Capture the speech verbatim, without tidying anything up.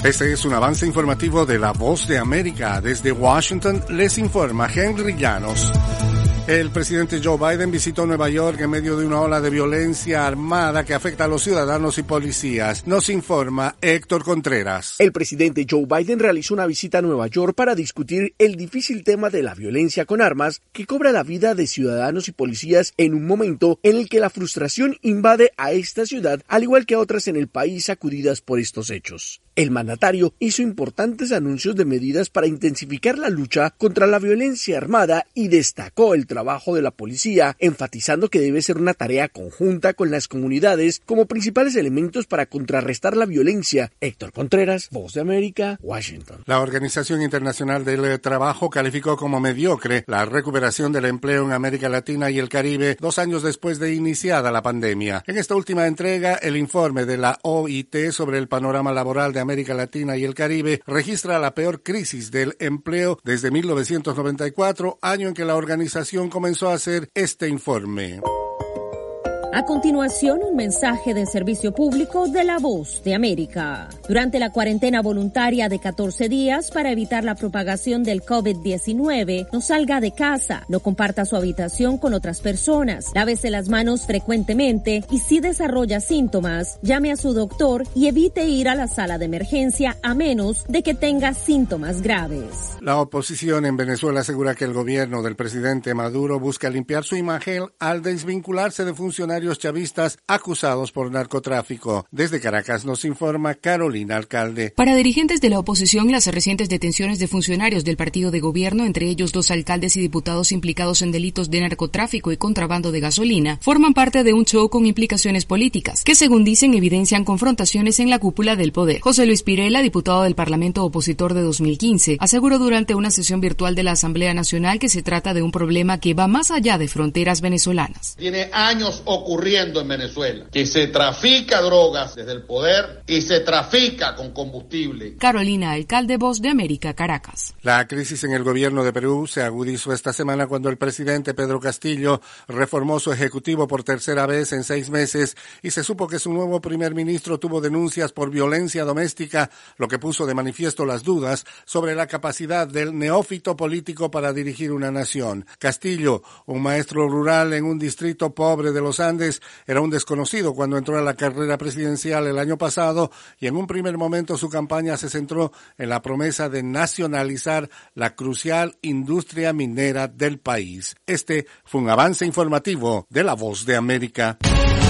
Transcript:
Este es un avance informativo de La Voz de América. Desde Washington les informa Henry Llanos. El presidente Joe Biden visitó Nueva York en medio de una ola de violencia armada que afecta a los ciudadanos y policías. Nos informa Héctor Contreras. El presidente Joe Biden realizó una visita a Nueva York para discutir el difícil tema de la violencia con armas que cobra la vida de ciudadanos y policías en un momento en el que la frustración invade a esta ciudad, al igual que a otras en el país sacudidas por estos hechos. El mandatario hizo importantes anuncios de medidas para intensificar la lucha contra la violencia armada y destacó el trabajo de la policía, enfatizando que debe ser una tarea conjunta con las comunidades como principales elementos para contrarrestar la violencia. Héctor Contreras, Voz de América, Washington. La Organización Internacional del Trabajo calificó como mediocre la recuperación del empleo en América Latina y el Caribe dos años después de iniciada la pandemia. En esta última entrega, el informe de la O I T sobre el panorama laboral de América Latina y el Caribe registra la peor crisis del empleo desde mil novecientos noventa y cuatro, año en que la organización comenzó a hacer este informe. A continuación, un mensaje del servicio público de La Voz de América. Durante la cuarentena voluntaria de catorce días para evitar la propagación del COVID diecinueve, no salga de casa, no comparta su habitación con otras personas, lávese las manos frecuentemente y si desarrolla síntomas, llame a su doctor y evite ir a la sala de emergencia a menos de que tenga síntomas graves. La oposición en Venezuela asegura que el gobierno del presidente Maduro busca limpiar su imagen al desvincularse de funcionarios chavistas acusados por narcotráfico. Desde Caracas nos informa Carolina Alcalde. Para dirigentes de la oposición, las recientes detenciones de funcionarios del partido de gobierno, entre ellos dos alcaldes y diputados implicados en delitos de narcotráfico y contrabando de gasolina, forman parte de un show con implicaciones políticas, que según dicen evidencian confrontaciones en la cúpula del poder. José Luis Pirela, diputado del Parlamento opositor de dos mil quince, aseguró durante una sesión virtual de la Asamblea Nacional que se trata de un problema que va más allá de fronteras venezolanas. Tiene años ocurriendo en Venezuela, que se trafica drogas desde el poder y se trafica con combustible. Carolina Alcalde, Voz de América, Caracas. La crisis en el gobierno de Perú se agudizó esta semana cuando el presidente Pedro Castillo reformó su ejecutivo por tercera vez en seis meses y se supo que su nuevo primer ministro tuvo denuncias por violencia doméstica, lo que puso de manifiesto las dudas sobre la capacidad del neófito político para dirigir una nación. Castillo, un maestro rural en un distrito pobre de los Andes, era un desconocido cuando entró a la carrera presidencial el año pasado y en un primer momento su campaña se centró en la promesa de nacionalizar la crucial industria minera del país. Este fue un avance informativo de La Voz de América.